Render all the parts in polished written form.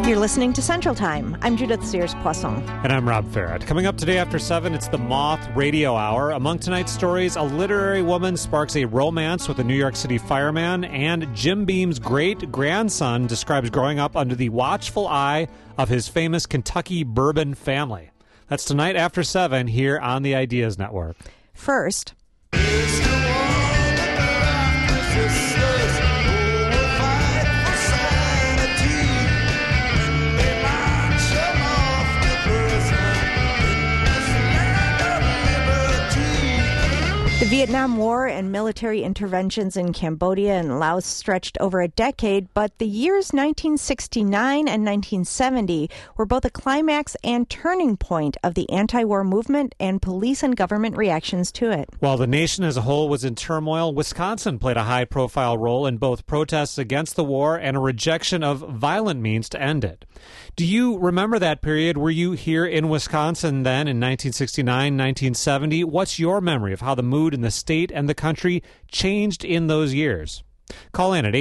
You're listening to Central Time. I'm Judith Sears-Poisson. And I'm Rob Farrett. Coming up today after 7, it's the Moth Radio Hour. Among tonight's stories, a literary woman sparks a romance with a New York City fireman, and Jim Beam's great-grandson describes growing up under the watchful eye of his famous Kentucky bourbon family. That's tonight after 7 here on the Ideas Network. First... The Vietnam War and military interventions in Cambodia and Laos stretched over a decade, but the years 1969 and 1970 were both a climax and turning point of the anti-war movement and police and government reactions to it. While the nation as a whole was in turmoil, Wisconsin played a high-profile role in both protests against the war and a rejection of violent means to end it. Do you remember that period? Were you here in Wisconsin then in 1969, 1970? What's your memory of how the mood in the state and the country changed in those years? Call in at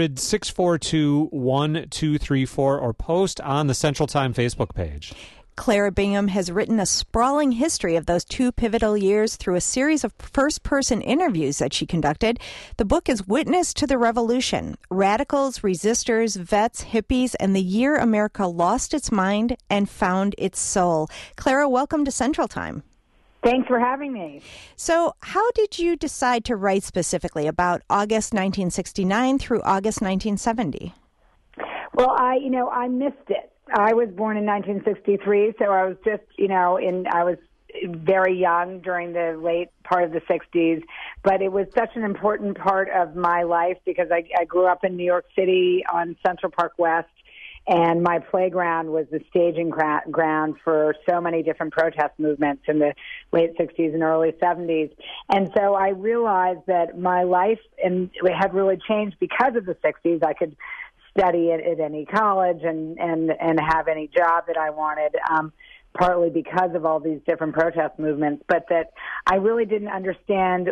800-642-1234 or post on the Central Time Facebook page. Clara Bingham has written a sprawling history of those two pivotal years through a series of first-person interviews that she conducted. The book is Witness to the Revolution: Radicals, Resistors, Vets, Hippies, and the Year America Lost Its Mind and Found Its Soul. Clara, welcome to Central Time. Thanks for having me. So how did you decide to write specifically about August 1969 through August 1970? Well, I missed it. I was born in 1963, so I was just, I was very young during the late part of the 60s, but it was such an important part of my life because I grew up in New York City on Central Park West, and my playground was the staging ground for so many different protest movements in the late 60s and early 70s. And so I realized that my life had really changed because of the 60s. I could study at any college and have any job that I wanted, partly because of all these different protest movements, but that I really didn't understand,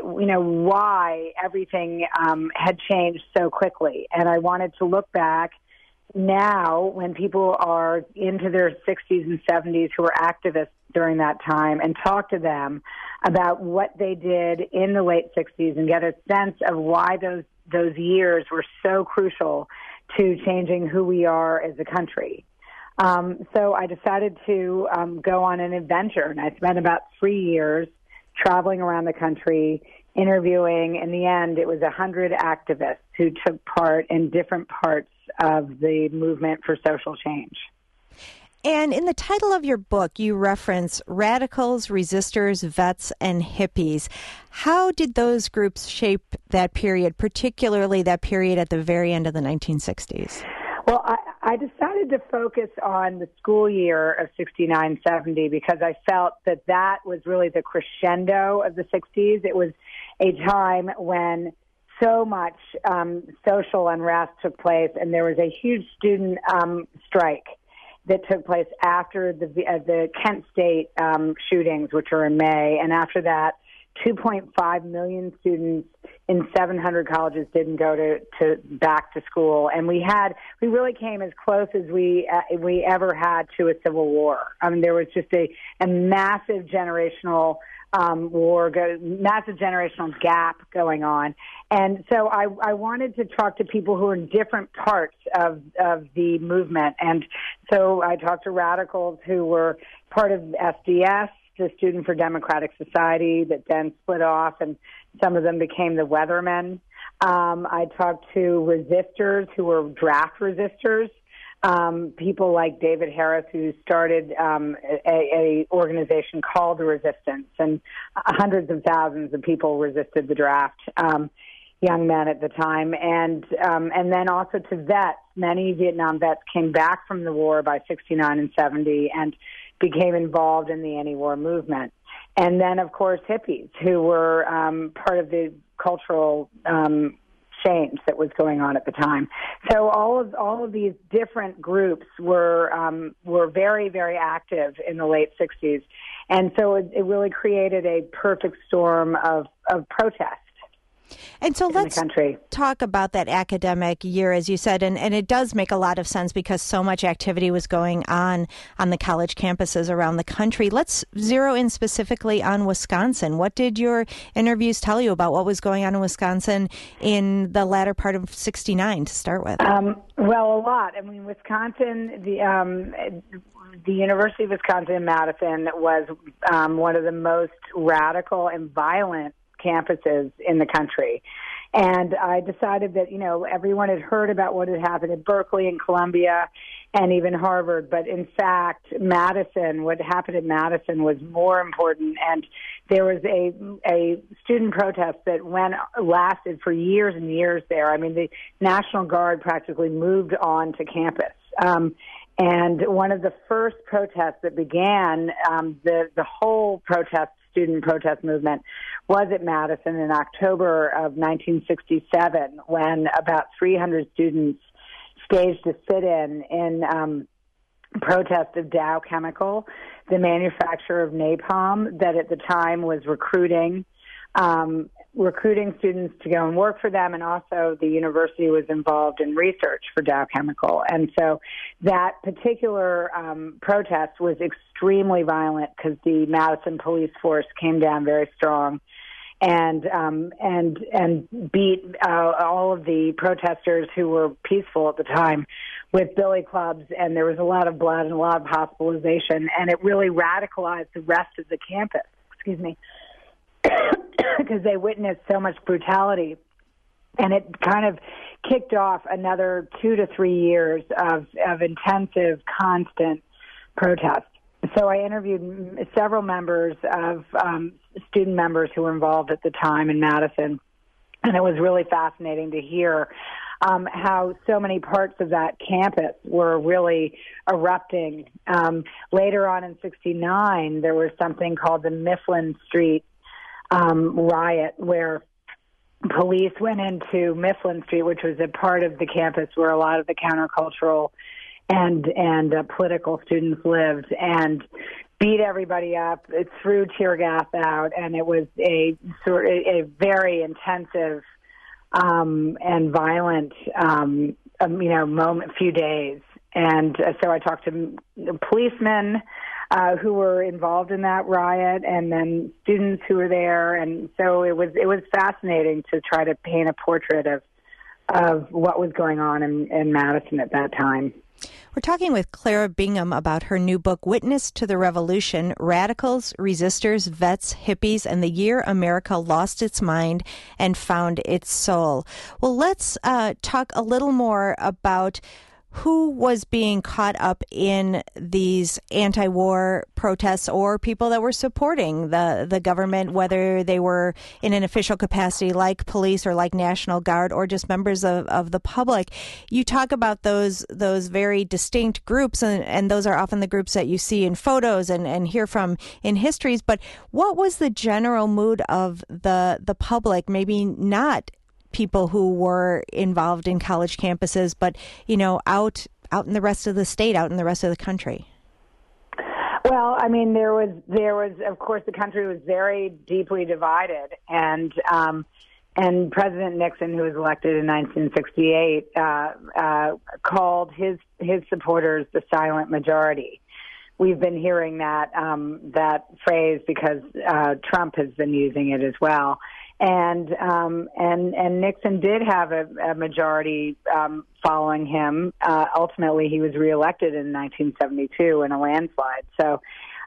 why everything had changed so quickly. And I wanted to look back now when people are into their 60s and 70s who were activists during that time and talk to them about what they did in the late 60s and get a sense of why those years were so crucial to changing who we are as a country. So I decided to go on an adventure, and I spent about 3 years traveling around the country, interviewing. In the end, it was 100 activists who took part in different parts of the movement for social change. And in the title of your book, you reference radicals, resistors, vets, and hippies. How did those groups shape that period, particularly that period at the very end of the 1960s? Well, I decided to focus on the school year of 69-70 because I felt that was really the crescendo of the 60s. It was a time when so much social unrest took place, and there was a huge student strike that took place after the Kent State shootings, which are in May, and after that, 2.5 million students in 700 colleges didn't go to back to school, and we really came as close as we ever had to a civil war. I mean, there was just a massive generational massive generational gap going on. And so I wanted to talk to people who are in different parts of the movement. And so I talked to radicals who were part of SDS, the Student for Democratic Society, that then split off, and some of them became the Weathermen. I talked to resistors who were draft resistors, people like David Harris, who started a organization called The Resistance, and hundreds of thousands of people resisted the draft, young men at the time, and then also to vets. Many Vietnam vets came back from the war by 69 and 70 and became involved in the anti-war movement. And then, of course, hippies, who were part of the cultural change that was going on at the time. So all of these different groups were very, very active in the late 60s. And so it really created a perfect storm of protest. And so let's country. talk about that academic year, as you said, and it does make a lot of sense because so much activity was going on the college campuses around the country. Let's zero in specifically on Wisconsin. What did your interviews tell you about what was going on in Wisconsin in the latter part of '69 to start with? Well, a lot. I mean, Wisconsin, the University of Wisconsin in Madison was one of the most radical and violent campuses in the country. And I decided that, everyone had heard about what had happened at Berkeley and Columbia and even Harvard. But in fact, what happened at Madison was more important. And there was a student protest that lasted for years and years there. I mean, the National Guard practically moved on to campus. And one of the first protests that began the whole student protest movement was at Madison in October of 1967, when about 300 students staged a sit-in protest of Dow Chemical, the manufacturer of napalm that at the time was recruiting students to go and work for them, and also the university was involved in research for Dow Chemical. And so that particular protest was extremely violent because the Madison police force came down very strong and beat all of the protesters who were peaceful at the time with billy clubs, and there was a lot of blood and a lot of hospitalization, and it really radicalized the rest of the campus. Excuse me. Because they witnessed so much brutality. And it kind of kicked off another 2 to 3 years of intensive, constant protest. So I interviewed several members of student members who were involved at the time in Madison, and it was really fascinating to hear how so many parts of that campus were really erupting. Later on in '69, there was something called the Mifflin Street riot, where police went into Mifflin Street, which was a part of the campus where a lot of the countercultural and political students lived, and beat everybody up, threw tear gas out, and it was a very intensive and violent few days. And so I talked to policemen who were involved in that riot, and then students who were there, and so it was fascinating to try to paint a portrait of what was going on in Madison at that time. We're talking with Clara Bingham about her new book, Witness to the Revolution: Radicals, Resistors, Vets, Hippies, and the Year America Lost Its Mind and Found Its Soul. Well, let's talk a little more about who was being caught up in these anti-war protests, or people that were supporting the government, whether they were in an official capacity like police or like National Guard, or just members of the public. You talk about those very distinct groups, and those are often the groups that you see in photos and hear from in histories. But what was the general mood of the public? Maybe not people who were involved in college campuses, but, out in the rest of the state, out in the rest of the country. Well, I mean, there was, of course, the country was very deeply divided, and President Nixon, who was elected in 1968, called his supporters the silent majority. We've been hearing that phrase because Trump has been using it as well. And Nixon did have a majority following him. Ultimately, he was reelected in 1972 in a landslide. So,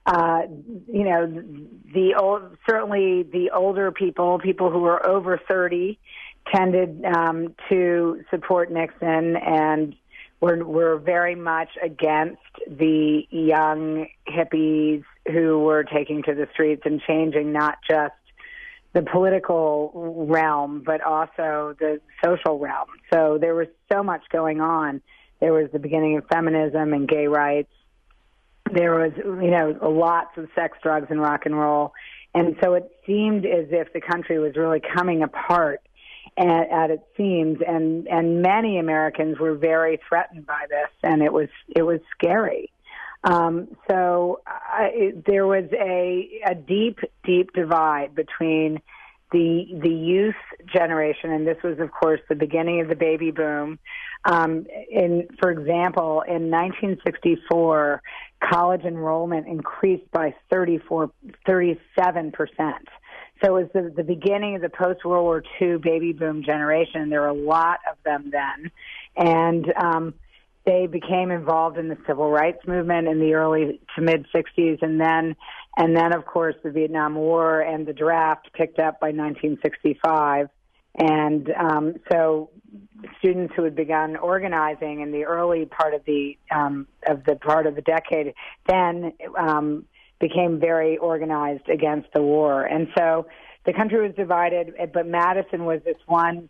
certainly the older people who were over 30, tended to support Nixon and were very much against the young hippies who were taking to the streets and changing not just the political realm, but also the social realm. So there was so much going on. There was the beginning of feminism and gay rights. There was, lots of sex, drugs, and rock and roll. And so it seemed as if the country was really coming apart at its seams. And many Americans were very threatened by this, and it was scary. There was a deep, deep divide between the youth generation, and this was, of course, the beginning of the baby boom. For example, in 1964, college enrollment increased by 37%. So it was the beginning of the post-World War II baby boom generation. There were a lot of them then. And they became involved in the civil rights movement in the early to mid-'60s. And then, of course, the Vietnam War and the draft picked up by 1965. And so students who had begun organizing in the early part of the decade then became very organized against the war. And so the country was divided, but Madison was this one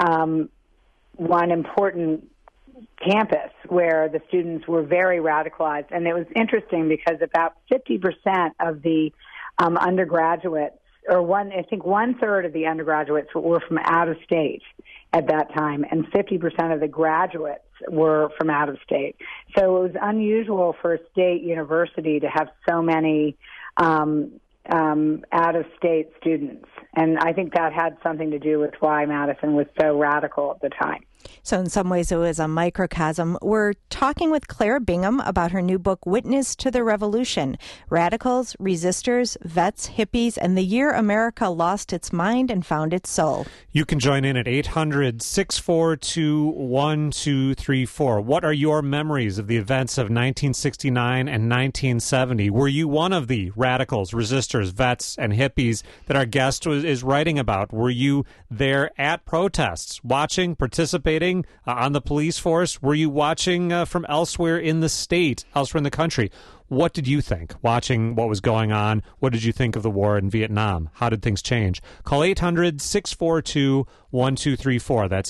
important campus where the students were very radicalized. And it was interesting because about 50% of the undergraduates, or one third of the undergraduates were from out of state at that time, and 50% of the graduates were from out of state. So it was unusual for a state university to have so many out of state students. And I think that had something to do with why Madison was so radical at the time. So in some ways it was a microcosm. We're talking with Clara Bingham about her new book, Witness to the Revolution: Radicals, Resistors, Vets, Hippies, and the Year America Lost Its Mind and Found Its Soul. You can join in at 800-642-1234. What are your memories of the events of 1969 and 1970? Were you one of the radicals, resistors, vets, and hippies that our guest is writing about? Were you there at protests, watching, participating on the police force? Were you watching from elsewhere in the state, elsewhere in the country? What did you think watching what was going on? What did you think of the war in Vietnam? How did things change? Call 800-642-1234. That's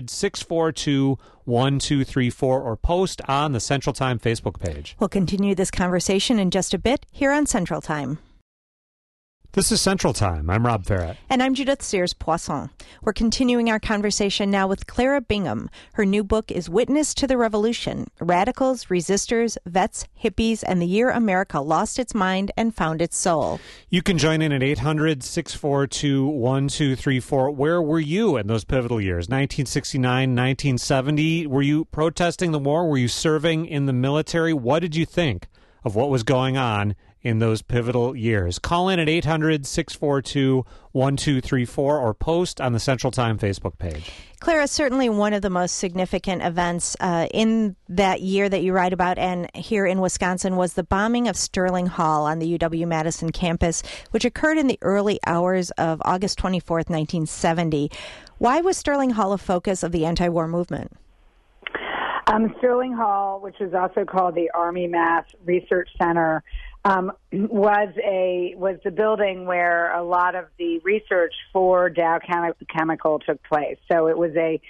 800-642-1234, or post on the Central Time Facebook page. We'll continue this conversation in just a bit here on Central Time. This is Central Time. I'm Rob Farrett. And I'm Judith Sears-Poisson. We're continuing our conversation now with Clara Bingham. Her new book is Witness to the Revolution: Radicals, Resistors, Vets, Hippies, and the Year America Lost Its Mind and Found Its Soul. You can join in at 800-642-1234. Where were you in those pivotal years, 1969, 1970? Were you protesting the war? Were you serving in the military? What did you think of what was going on in those pivotal years? Call in at 800-642-1234 or post on the Central Time Facebook page. Clara, certainly one of the most significant events in that year that you write about and here in Wisconsin was the bombing of Sterling Hall on the UW-Madison campus, which occurred in the early hours of August 24th, 1970. Why was Sterling Hall a focus of the anti-war movement? Sterling Hall, which is also called the Army Math Research Center, was the building where a lot of the research for Dow Chemical took place. So it was a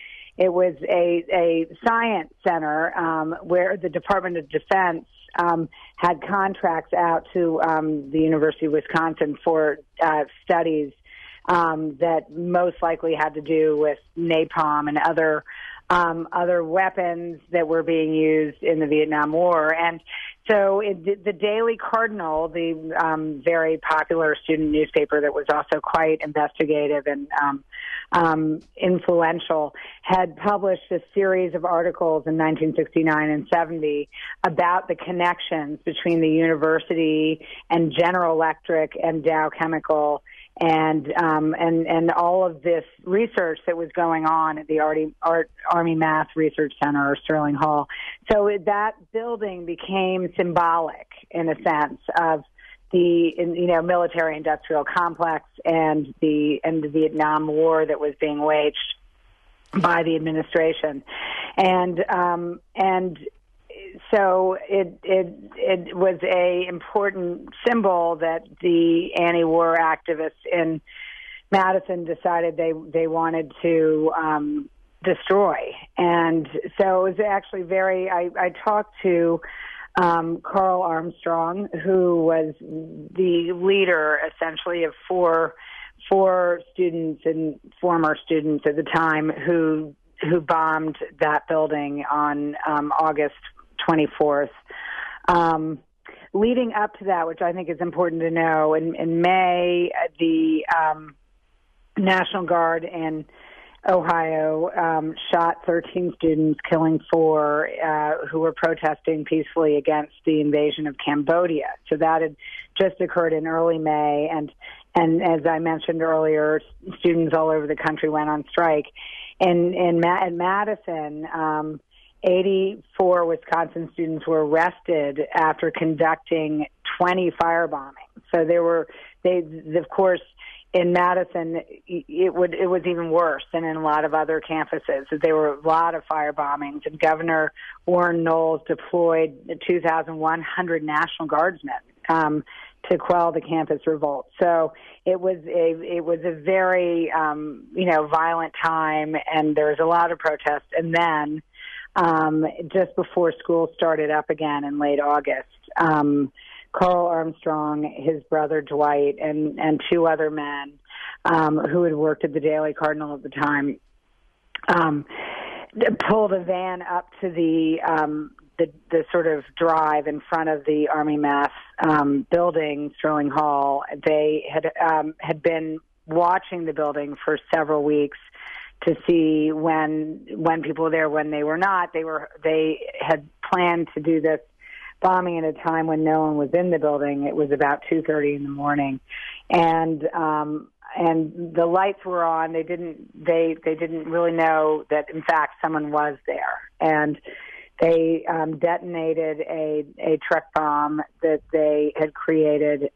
science center where the Department of Defense had contracts out to the University of Wisconsin for studies that most likely had to do with napalm and other weapons that were being used in the Vietnam War. And so the Daily Cardinal, the very popular student newspaper that was also quite investigative and influential, had published a series of articles in 1969 and 70 about the connections between the university and General Electric and Dow Chemical, and all of this research that was going on at the Army Math Research Center, or Sterling Hall. So that building became symbolic, in a sense, of the military-industrial complex and the Vietnam War that was being waged by the administration, and so it was a important symbol that the anti-war activists in Madison decided they wanted to destroy. And so it was actually I talked to Carl Armstrong, who was the leader, essentially, of four students and former students at the time who bombed that building on August 24th. Leading up to that, which I think is important to know, in May, the National Guard in Ohio shot 13 students, killing 4 who were protesting peacefully against the invasion of Cambodia. So that had just occurred in early May, and as I mentioned earlier, students all over the country went on strike. In Madison, 84 Wisconsin students were arrested after conducting 20 fire bombings. So of course, in Madison, it was even worse than in a lot of other campuses. There were a lot of fire bombings, and Governor Warren Knowles deployed 2,100 National Guardsmen to quell the campus revolt. So it was a very violent time, and there was a lot of protest. And then just before school started up again in late August, Carl Armstrong, his brother Dwight, and 2 other men who had worked at the Daily Cardinal at the time pulled a van up to the sort of drive in front of the Army Mass building, Sterling Hall. They had been watching the building for several weeks to see when people were there, when they were not. They had planned to do this bombing at a time when no one was in the building. It was about 2:30 in the morning, and the lights were on. They didn't really know that in fact someone was there, and they detonated a truck bomb that they had created.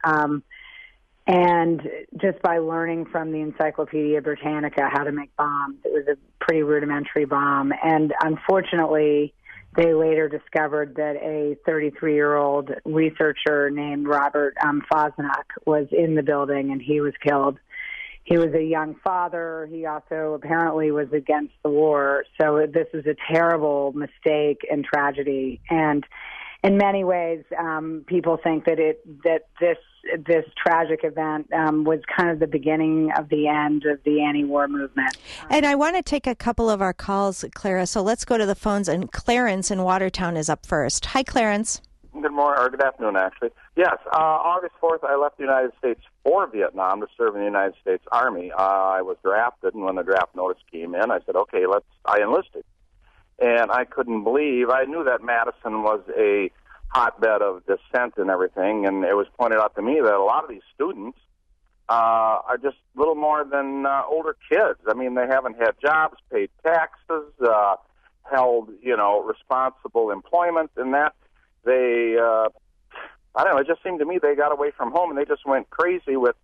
And just by learning from the Encyclopedia Britannica how to make bombs, it was a pretty rudimentary bomb. And unfortunately, they later discovered that a 33-year-old researcher named Robert Fosnack was in the building, and he was killed. He was a young father. He also apparently was against the war. So this is a terrible mistake and tragedy. And in many ways, people think that this tragic event was kind of the beginning of the end of the anti-war movement. And I want to take a couple of our calls, Clara. So let's go to the phones. And Clarence in Watertown is up first. Hi, Clarence. Good morning, or good afternoon, actually. Yes, August 4th, I left the United States for Vietnam to serve in the United States Army. I was drafted, and when the draft notice came in, I said, okay, I enlisted. And I couldn't believe, I knew that Madison was a hotbed of dissent and everything, and it was pointed out to me that a lot of these students are just little more than older kids. I mean, they haven't had jobs, paid taxes, held, responsible employment, and that they, I don't know, it just seemed to me they got away from home and they just went crazy with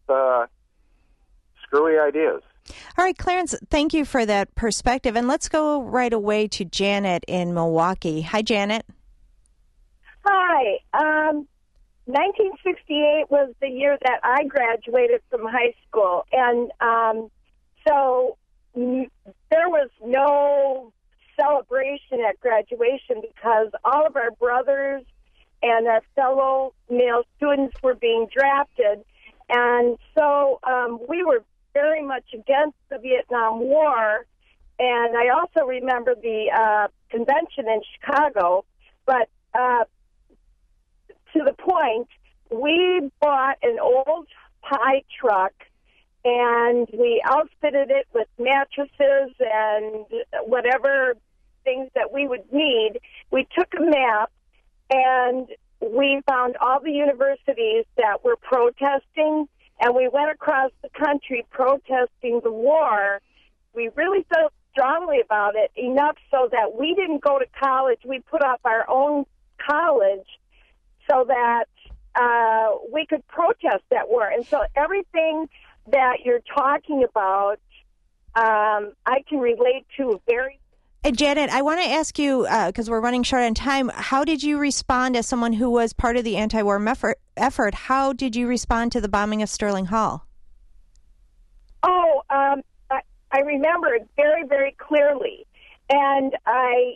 screwy ideas. All right, Clarence, thank you for that perspective. And let's go right away to Janet in Milwaukee. Hi, Janet. Hi. 1968 was the year that I graduated from high school. And so there was no celebration at graduation because all of our brothers and our fellow male students were being drafted. And so we were very much against the Vietnam War. And I also remember the convention in Chicago. But to the point, we bought an old pie truck and we outfitted it with mattresses and whatever things that we would need. We took a map and we found all the universities that were protesting, and we went across the country protesting the war. We really felt strongly about it, enough so that we didn't go to college. We put up our own college so that we could protest that war. And so everything that you're talking about, I can relate to very. And Janet, I want to ask you, because we're running short on time, how did you respond as someone who was part of the anti-war effort? How did you respond to the bombing of Sterling Hall? Oh, I remember it very, very clearly. And I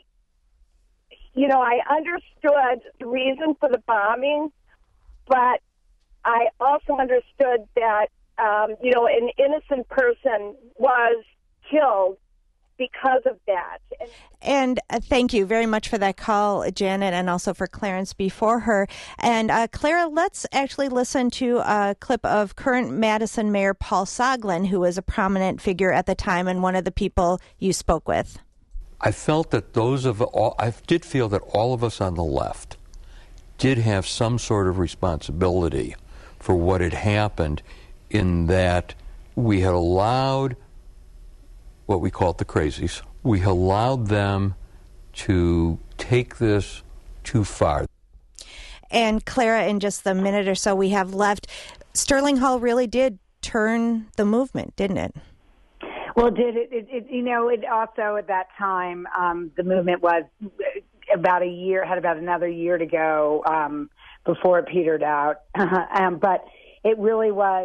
understood the reason for the bombing, but I also understood that, an innocent person was killed because of that. And thank you very much for that call, Janet, and also for Clarence before her. And Clara, let's actually listen to a clip of current Madison Mayor Paul Soglin, who was a prominent figure at the time and one of the people you spoke with. I felt that I did feel that all of us on the left did have some sort of responsibility for what had happened, in that we had allowed what we called the crazies. We allowed them to take this too far. And Clara, in just the minute or so we have left, Sterling Hall really did turn the movement, didn't it? Well, it also at that time, the movement was had about another year to go before it petered out. But it really was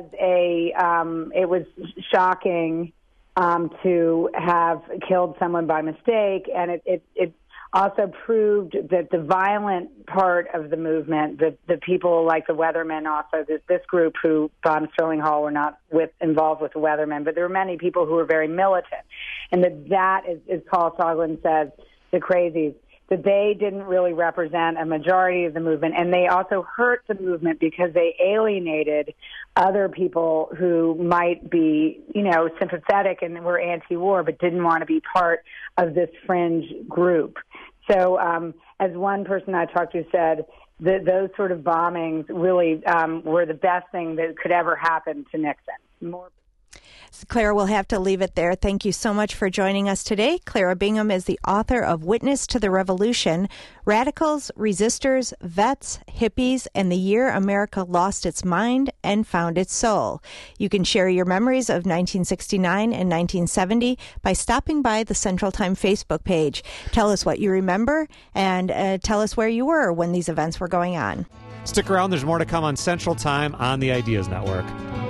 it was shocking to have killed someone by mistake, and it also proved that the violent part of the movement, the people like the Weathermen, also this group who bombed Sterling Hall were not involved with the Weathermen, but there were many people who were very militant, and that is, as Paul Soglin says, the crazies, that they didn't really represent a majority of the movement, and they also hurt the movement because they alienated other people who might be, sympathetic and were anti-war, but didn't want to be part of this fringe group. So, as one person I talked to said, those sort of bombings really were the best thing that could ever happen to Nixon. Clara, we'll have to leave it there. Thank you so much for joining us today. Clara Bingham is the author of Witness to the Revolution, Radicals, Resistors, Vets, Hippies, and the Year America Lost Its Mind and Found Its Soul. You can share your memories of 1969 and 1970 by stopping by the Central Time Facebook page. Tell us what you remember and tell us where you were when these events were going on. Stick around. There's more to come on Central Time on the Ideas Network.